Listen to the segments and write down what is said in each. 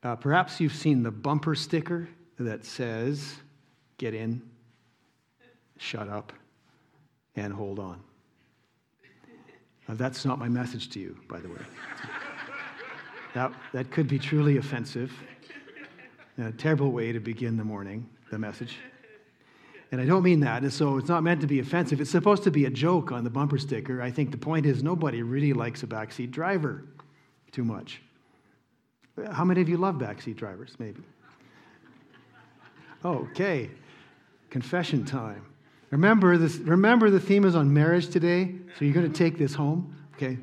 Perhaps you've seen the bumper sticker that says, "Get in, shut up, and hold on." That's not my message to you, by the way. That could be truly offensive. A terrible way to begin the morning, the message. And I don't mean that. And so it's not meant to be offensive. It's supposed to be a joke on the bumper sticker. I think the point is nobody really likes a backseat driver too much. How many of you love backseat drivers, maybe? Okay. Confession time. Remember the theme is on marriage today, so you're going to take this home, okay?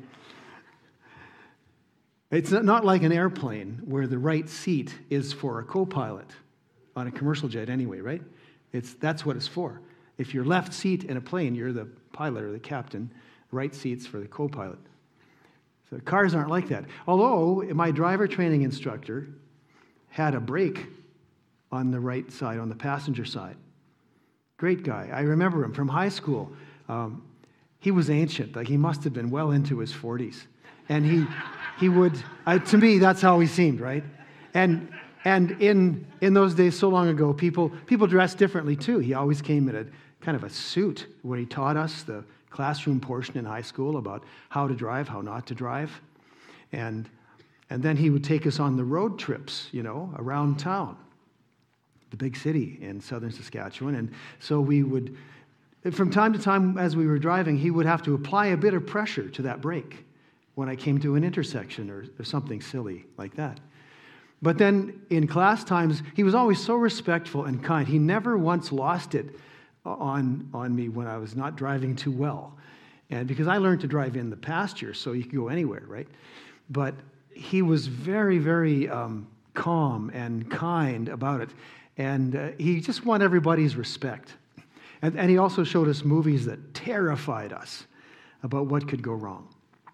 It's not like an airplane where the right seat is for a co-pilot on a commercial jet anyway, right? That's what it's for. If you're left seat in a plane, you're the pilot or the captain. Right seat's for the co-pilot. So cars aren't like that. Although my driver training instructor had a brake on the right side, on the passenger side. Great guy. I remember him from high school. He was ancient. Like he must have been well into his 40s. And he would, to me, that's how he seemed, right? And in those days, so long ago, people dressed differently too. He always came in a kind of a suit when he taught us the classroom portion in high school about how to drive, how not to drive. And then he would take us on the road trips, around town, the big city in southern Saskatchewan. And so we would, from time to time as we were driving, he would have to apply a bit of pressure to that brake when I came to an intersection or something silly like that. But then in class times, he was always so respectful and kind. He never once lost it on me when I was not driving too well. And because I learned to drive in the pasture, so you could go anywhere, right? But he was very, very calm and kind about it. And he just won everybody's respect. And he also showed us movies that terrified us about what could go wrong.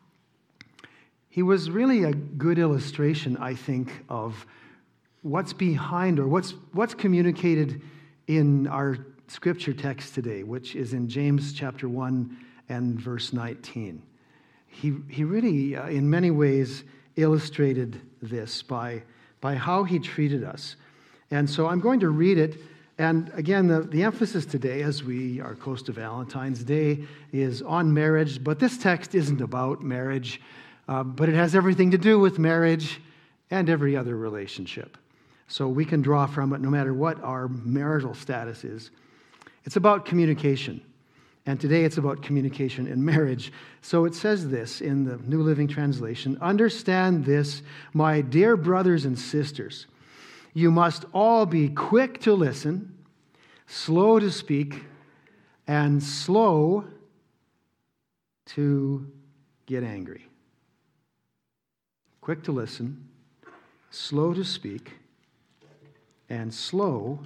He was really a good illustration, I think, of what's behind or what's communicated in our scripture text today, which is in James chapter 1 and verse 19. He really, in many ways, illustrated this by how he treated us. And so I'm going to read it. And again, the emphasis today, as we are close to Valentine's Day, is on marriage. But this text isn't about marriage, but it has everything to do with marriage and every other relationship. So we can draw from it no matter what our marital status is. It's about communication. And today it's about communication in marriage. So it says this in the New Living Translation: "Understand this, my dear brothers and sisters. You must all be quick to listen, slow to speak, and slow to get angry." Quick to listen, slow to speak, and slow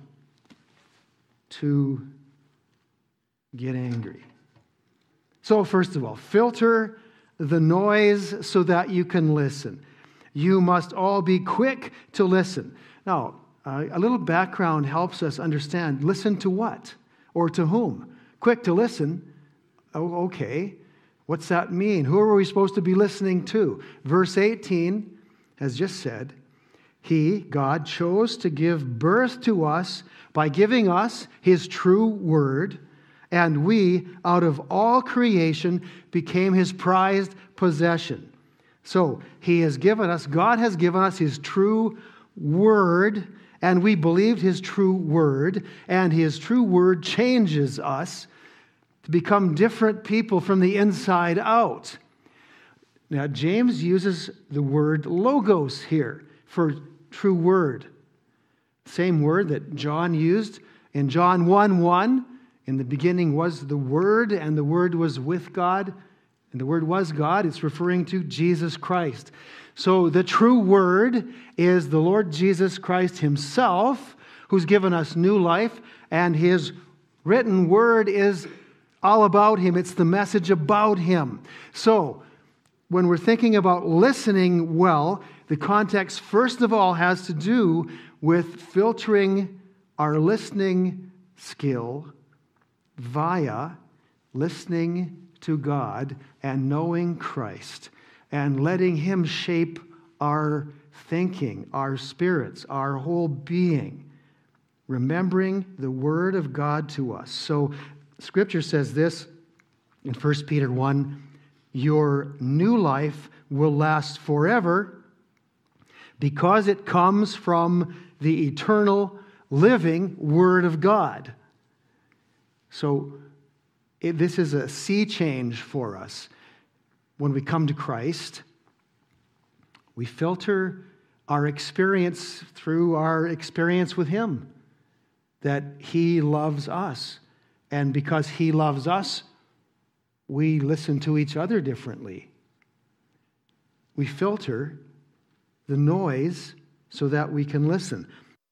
to get angry. So first of all, filter the noise so that you can listen. You must all be quick to listen. Now, a little background helps us understand. Listen to what? Or to whom? Quick to listen. Oh, okay. What's that mean? Who are we supposed to be listening to? Verse 18 has just said, He, God, chose to give birth to us by giving us His true word, and we, out of all creation, became His prized possession. So, God has given us His true word, and we believed His true word, and His true word changes us to become different people from the inside out. Now, James uses the word logos here for true word. Same word that John used in John 1:1. In the beginning was the Word, and the Word was with God, and the Word was God. It's referring to Jesus Christ. So the true Word is the Lord Jesus Christ Himself, who's given us new life, and His written Word is all about Him. It's the message about Him. So when we're thinking about listening well, the context, first of all, has to do with filtering our listening skill via listening to God and knowing Christ and letting Him shape our thinking, our spirits, our whole being, remembering the Word of God to us. So Scripture says this in 1 Peter 1, your new life will last forever because it comes from the eternal, living Word of God. So this is a sea change for us. When we come to Christ, we filter our experience through our experience with Him, that He loves us. And because He loves us, we listen to each other differently. We filter the noise so that we can listen.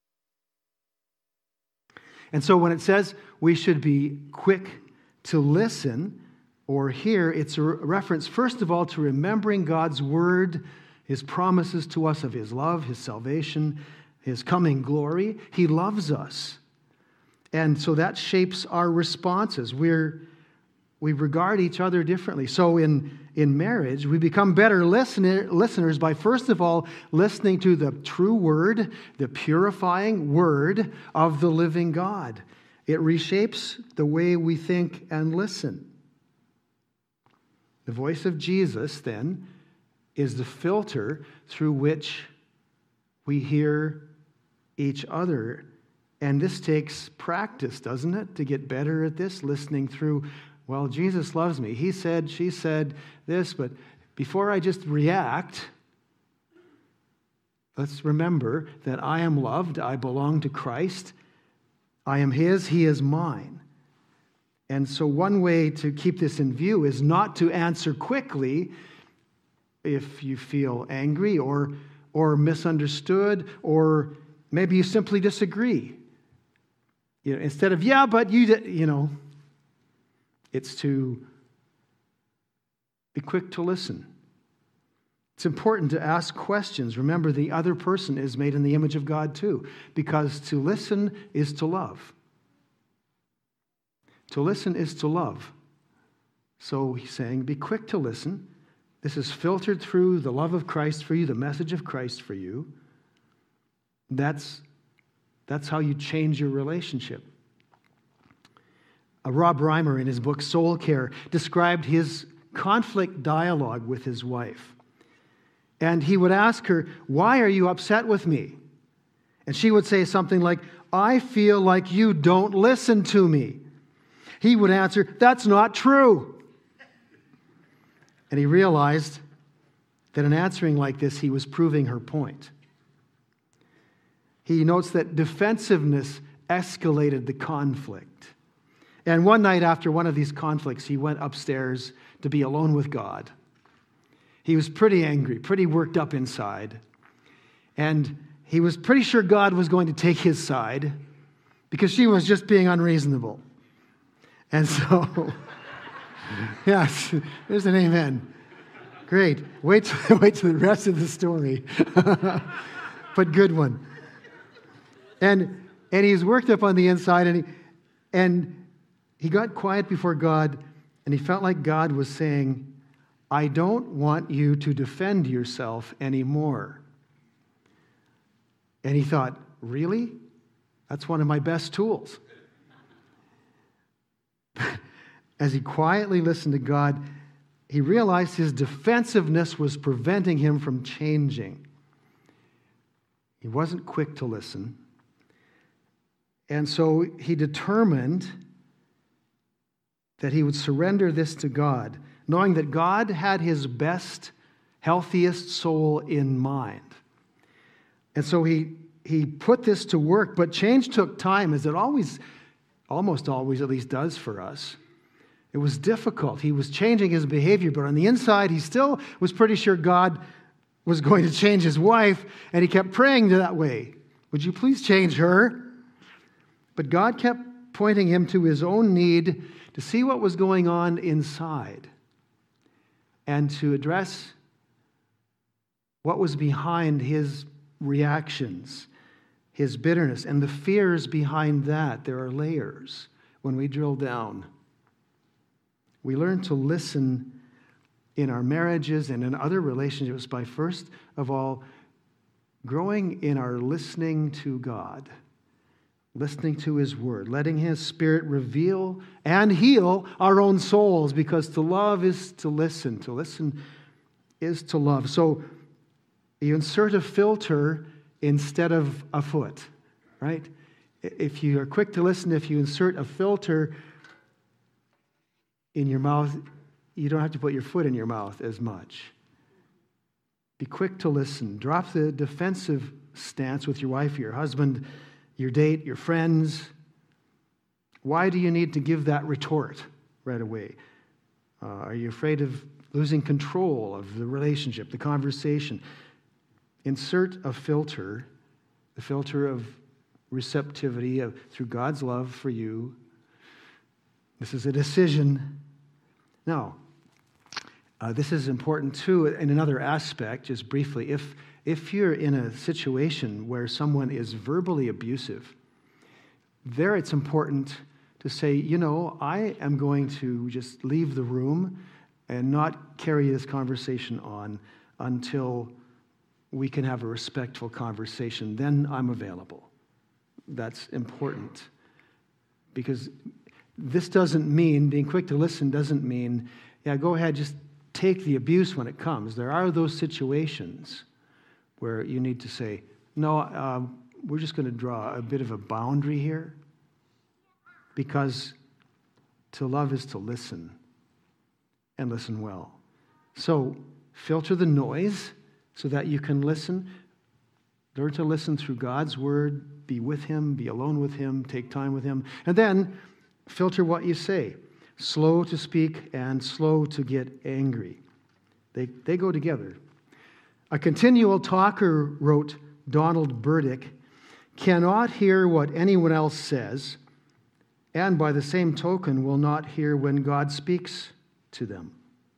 And so when it says we should be quick to listen or hear, it's a reference, first of all, to remembering God's Word, His promises to us of His love, His salvation, His coming glory. He loves us. And so that shapes our responses. We regard each other differently. So in marriage, we become better listeners by, first of all, listening to the true Word, the purifying Word of the living God. It reshapes the way we think and listen. The voice of Jesus, then, is the filter through which we hear each other. And this takes practice, doesn't it, to get better at this, listening through, well, Jesus loves me. He said, she said this, but before I just react, let's remember that I am loved, I belong to Christ, I am His, He is mine. And so one way to keep this in view is not to answer quickly if you feel angry or misunderstood, or maybe you simply disagree. Instead of, yeah, but it's to be quick to listen. It's important to ask questions. Remember, the other person is made in the image of God too, because to listen is to love. To listen is to love. So he's saying, be quick to listen. This is filtered through the love of Christ for you, the message of Christ for you. That's how you change your relationship. Rob Reimer, in his book Soul Care, described his conflict dialogue with his wife. And he would ask her, why are you upset with me? And she would say something like, I feel like you don't listen to me. He would answer, that's not true. And he realized that in answering like this, he was proving her point. He notes that defensiveness escalated the conflict. And one night after one of these conflicts, he went upstairs to be alone with God. He was pretty angry, pretty worked up inside. And he was pretty sure God was going to take his side because she was just being unreasonable. And so, yes, there's an amen. Great. Wait till the rest of the story. But good one. And he's worked up on the inside, and he got quiet before God, and he felt like God was saying, I don't want you to defend yourself anymore. And he thought, really? That's one of my best tools. As he quietly listened to God, he realized his defensiveness was preventing him from changing. He wasn't quick to listen. And so he determined that he would surrender this to God, knowing that God had his best, healthiest soul in mind. And so he put this to work, but change took time, as it almost always at least does for us. It was difficult. He was changing his behavior, but on the inside, he still was pretty sure God was going to change his wife, and he kept praying that way. Would you please change her? But God kept pointing him to his own need to see what was going on inside and to address what was behind his reactions, his bitterness, and the fears behind that. There are layers when we drill down. We learn to listen in our marriages and in other relationships by first of all growing in our listening to God, listening to His Word, letting His Spirit reveal and heal our own souls, because to love is to listen. To listen is to love. So you insert a filter instead of a foot, right? If you are quick to listen, if you insert a filter in your mouth, you don't have to put your foot in your mouth as much. Be quick to listen. Drop the defensive stance with your wife, your husband, your date, your friends. Why do you need to give that retort right away? Are you afraid of losing control of the relationship, the conversation? Insert a filter, the filter of receptivity through God's love for you. This is a decision. Now, this is important too in another aspect, just briefly. If you're in a situation where someone is verbally abusive, there it's important to say, I am going to just leave the room and not carry this conversation on until we can have a respectful conversation. Then I'm available. That's important. Because this doesn't mean, being quick to listen doesn't mean, go ahead, just take the abuse when it comes. There are those situations where you need to say, no, we're just going to draw a bit of a boundary here, because to love is to listen, and listen well. So filter the noise so that you can listen. Learn to listen through God's Word, be with Him, be alone with Him, take time with Him, and then filter what you say. Slow to speak and slow to get angry. They go together. A continual talker, wrote Donald Burdick, cannot hear what anyone else says, and by the same token will not hear when God speaks to them.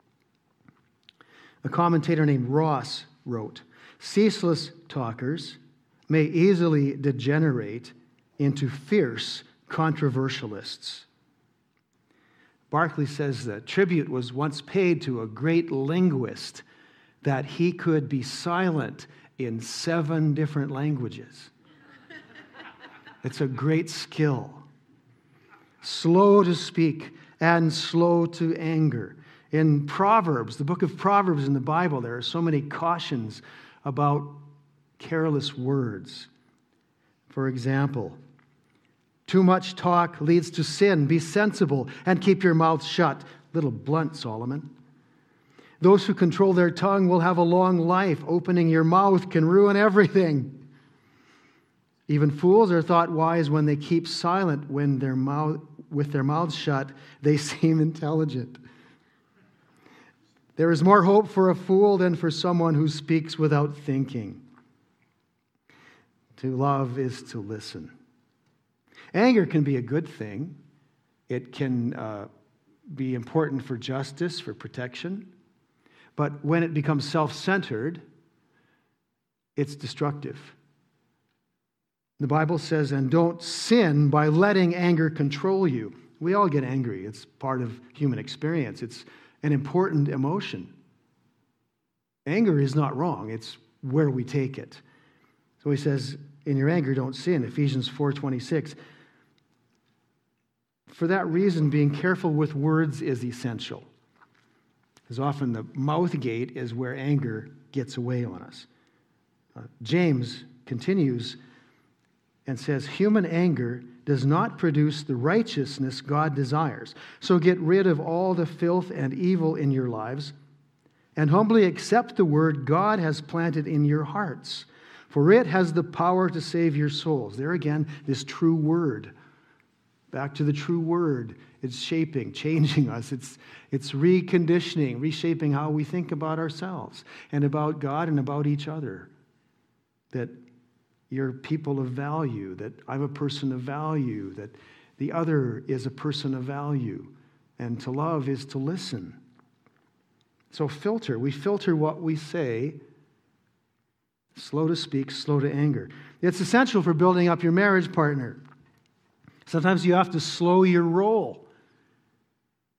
A commentator named Ross wrote, ceaseless talkers may easily degenerate into fierce controversialists. Barclay says that tribute was once paid to a great linguist that he could be silent in 7 different languages. It's a great skill. Slow to speak and slow to anger. In Proverbs, the book of Proverbs in the Bible, there are so many cautions about careless words. For example, too much talk leads to sin. Be sensible and keep your mouth shut. Little blunt, Solomon. Those who control their tongue will have a long life. Opening your mouth can ruin everything. Even fools are thought wise when they keep silent. With their mouths shut, they seem intelligent. There is more hope for a fool than for someone who speaks without thinking. To love is to listen. Anger can be a good thing. It can be important for justice, for protection. But when it becomes self-centered, it's destructive. The Bible says, and don't sin by letting anger control you. We all get angry. It's part of human experience. It's an important emotion. Anger is not wrong. It's where we take it. So he says, in your anger, don't sin. Ephesians 4:26. For that reason, being careful with words is essential. Because often the mouth gate is where anger gets away on us. James continues and says, human anger does not produce the righteousness God desires. So get rid of all the filth and evil in your lives and humbly accept the word God has planted in your hearts, for it has the power to save your souls. There again, this true word. Back to the true word. It's shaping, changing us. It's reconditioning, reshaping how we think about ourselves and about God and about each other. That you're people of value, that I'm a person of value, that the other is a person of value. And to love is to listen. So filter. We filter what we say. Slow to speak, slow to anger. It's essential for building up your marriage partner. Sometimes you have to slow your roll.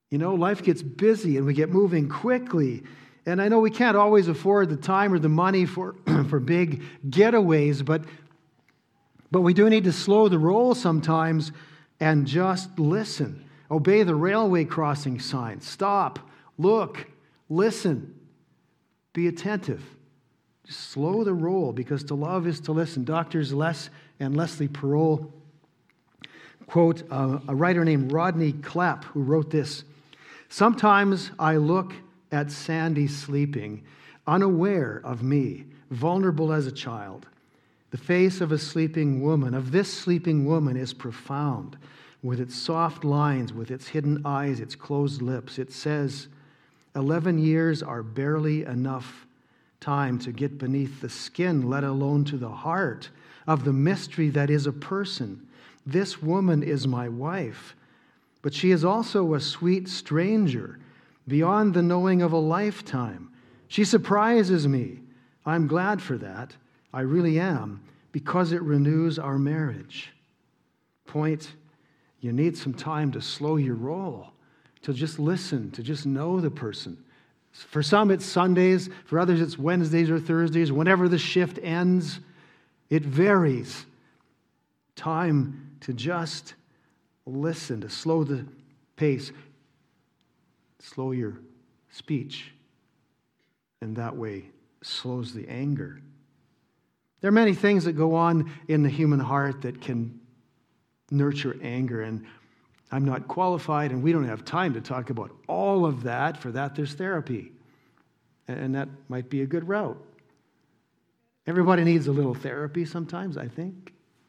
You know, life gets busy and we get moving quickly. And I know we can't always afford the time or the money for, for big getaways, but we do need to slow the roll sometimes and just listen. Obey the railway crossing sign. Stop, look, listen, be attentive. Just slow the roll, because to love is to listen. Doctors Les and Leslie Parole quote a writer named Rodney Clapp, who wrote this: "Sometimes I look at Sandy sleeping, unaware of me, vulnerable as a child. The face of a sleeping woman, of this sleeping woman, is profound, with its soft lines, with its hidden eyes, its closed lips. It says, 11 years are barely enough time to get beneath the skin, let alone to the heart of the mystery that is a person. This woman is my wife, but she is also a sweet stranger, beyond the knowing of a lifetime. She surprises me. I'm glad for that. I really am, because it renews our marriage." Point: you need some time to slow your roll, to just listen, to just know the person. For some, it's Sundays. For others, it's Wednesdays or Thursdays. Whenever the shift ends, it varies. Time to just listen, to slow the pace, slow your speech, and that way slows the anger. There are many things that go on in the human heart that can nurture anger, and I'm not qualified, and we don't have time to talk about all of that. For that, there's therapy, and that might be a good route. Everybody needs a little therapy sometimes, I think.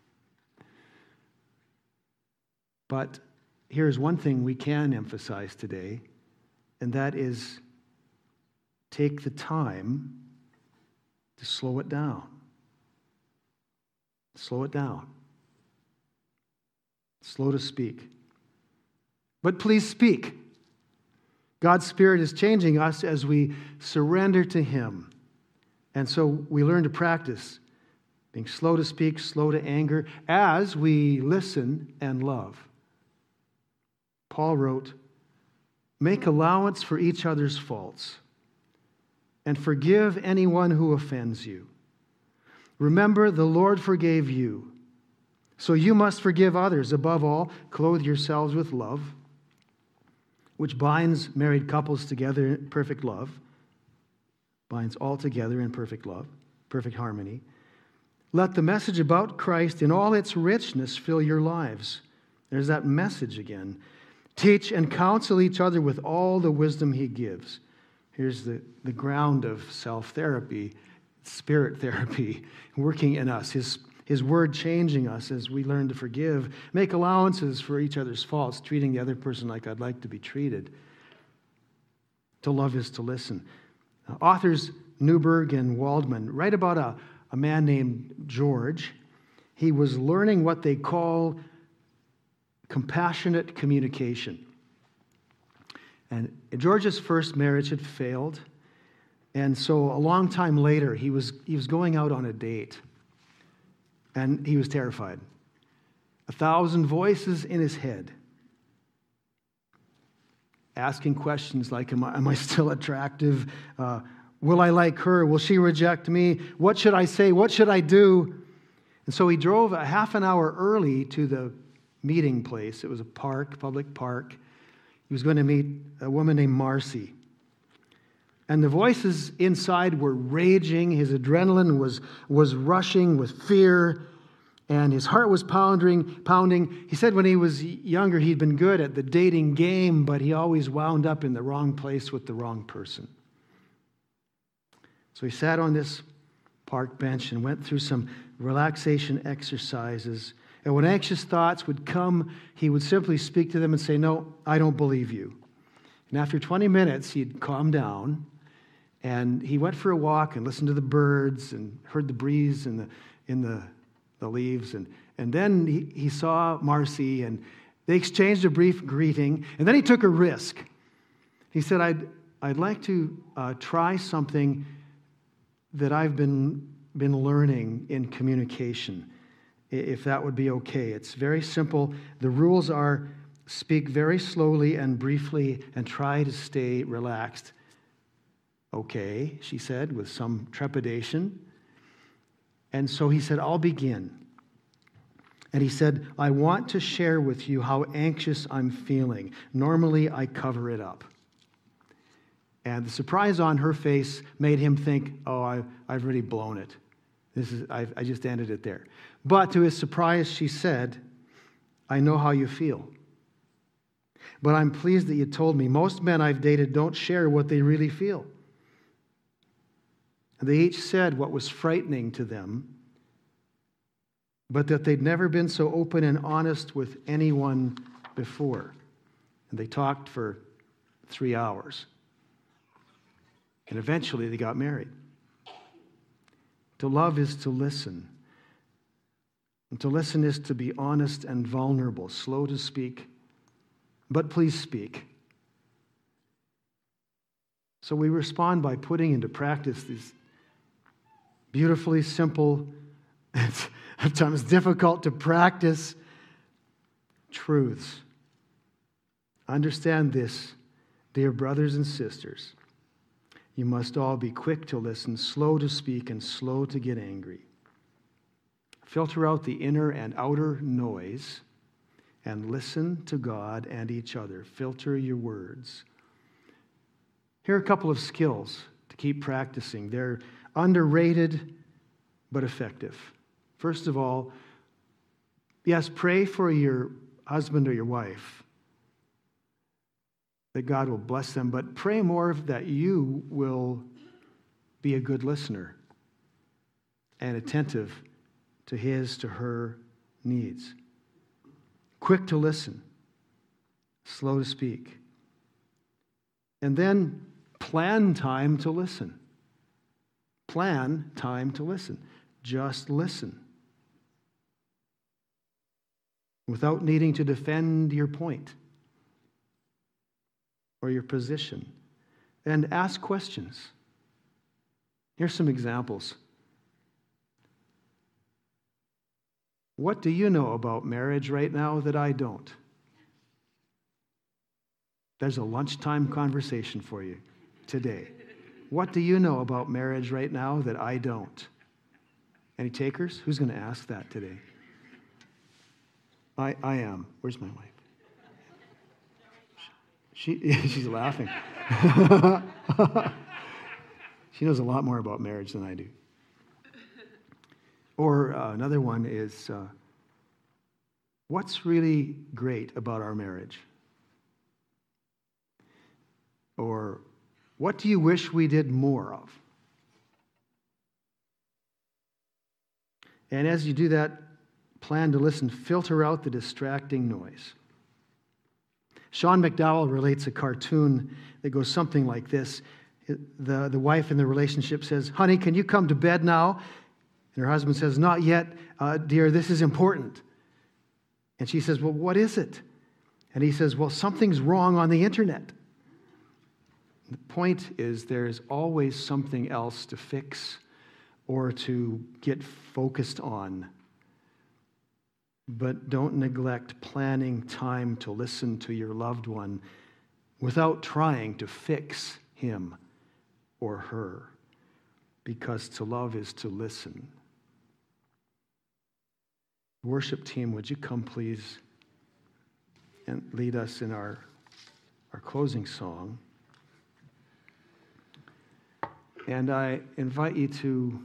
But here's one thing we can emphasize today, and that is take the time to slow it down. Slow it down. Slow to speak. But please speak. God's Spirit is changing us as we surrender to Him. And so we learn to practice being slow to speak, slow to anger, as we listen and love. Paul wrote, "Make allowance for each other's faults and forgive anyone who offends you. Remember, the Lord forgave you, so you must forgive others. Above all, clothe yourselves with love, which binds married couples together in perfect love, binds all together in perfect love, perfect harmony. Let the message about Christ in all its richness fill your lives." There's that message again. "Teach and counsel each other with all the wisdom He gives." Here's the ground of self-therapy, spirit therapy, working in us. His word changing us as we learn to forgive. Make allowances for each other's faults, treating the other person like I'd like to be treated. To love is to listen. Authors Newberg and Waldman write about a man named George. He was learning what they call compassionate communication. And George's first marriage had failed. And so a long time later, he was going out on a date. And he was terrified. 1,000 voices in his head, asking questions like, am I still attractive? Will I like her? Will she reject me? What should I say? What should I do? And so he drove a half an hour early to the meeting place. It was a park, public park. He was going to meet a woman named Marcy. And the voices inside were raging. His adrenaline was rushing with fear, and his heart was pounding. He said when he was younger, he'd been good at the dating game, but he always wound up in the wrong place with the wrong person. So he sat on this park bench and went through some relaxation exercises. And when anxious thoughts would come, he would simply speak to them and say, "No, I don't believe you." And after 20 minutes, he'd calm down. And he went for a walk and listened to the birds and heard the breeze in the leaves. And then he saw Marcy, and they exchanged a brief greeting. And then he took a risk. He said, I'd like to try something that I've been learning in communication, if that would be okay. It's very simple. The rules are, speak very slowly and briefly and try to stay relaxed. Okay, she said with some trepidation. And so he said, I'll begin. And he said, I want to share with you how anxious I'm feeling. Normally, I cover it up. And the surprise on her face made him think, oh, I've really blown it. I just ended it there. But to his surprise, she said, I know how you feel. But I'm pleased that you told me. Most men I've dated don't share what they really feel. And they each said what was frightening to them, but that they'd never been so open and honest with anyone before. And they talked for 3 hours. And eventually they got married. To love is to listen. And to listen is to be honest and vulnerable, slow to speak, but please speak. So we respond by putting into practice these beautifully simple, at times difficult to practice truths. Understand this, dear brothers and sisters. You must all be quick to listen, slow to speak, and slow to get angry. Filter out the inner and outer noise and listen to God and each other. Filter your words. Here are a couple of skills to keep practicing. They're underrated but effective. First of all, yes, pray for your husband or your wife, that God will bless them, but pray more that you will be a good listener and attentive to his, to her needs. Quick to listen, slow to speak. And then plan time to listen. Plan time to listen. Just listen. Without needing to defend your point or your position. And ask questions. Here's some examples. What do you know about marriage right now that I don't? There's a lunchtime conversation for you today. What do you know about marriage right now that I don't? Any takers? Who's going to ask that today? I am. Where's my wife? She's laughing. She knows a lot more about marriage than I do. Or another one is, what's really great about our marriage? Or what do you wish we did more of? And as you do that, plan to listen, filter out the distracting noise. Sean McDowell relates a cartoon that goes something like this. The wife in the relationship says, honey, can you come to bed now? And her husband says, not yet, dear, this is important. And she says, well, what is it? And he says, well, something's wrong on the internet. The point is there is always something else to fix or to get focused on. But don't neglect planning time to listen to your loved one without trying to fix him or her, because to love is to listen. Worship team, would you come please and lead us in our closing song? And I invite you to,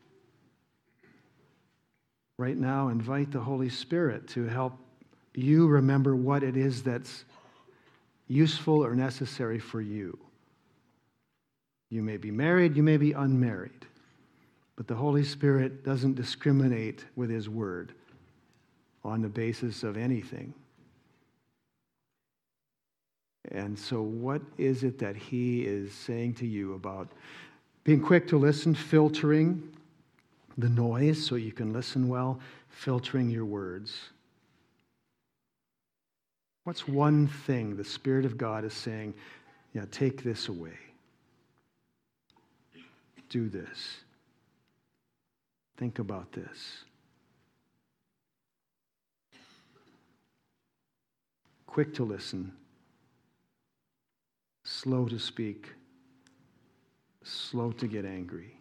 right now, invite the Holy Spirit to help you remember what it is that's useful or necessary for you. You may be married, you may be unmarried, but the Holy Spirit doesn't discriminate with His Word on the basis of anything. And so what is it that He is saying to you about being quick to listen, filtering the noise so you can listen well, filtering your words? What's one thing the Spirit of God is saying, yeah, take this away. Do this. Think about this. quick to listen, slow to speak, slow to get angry.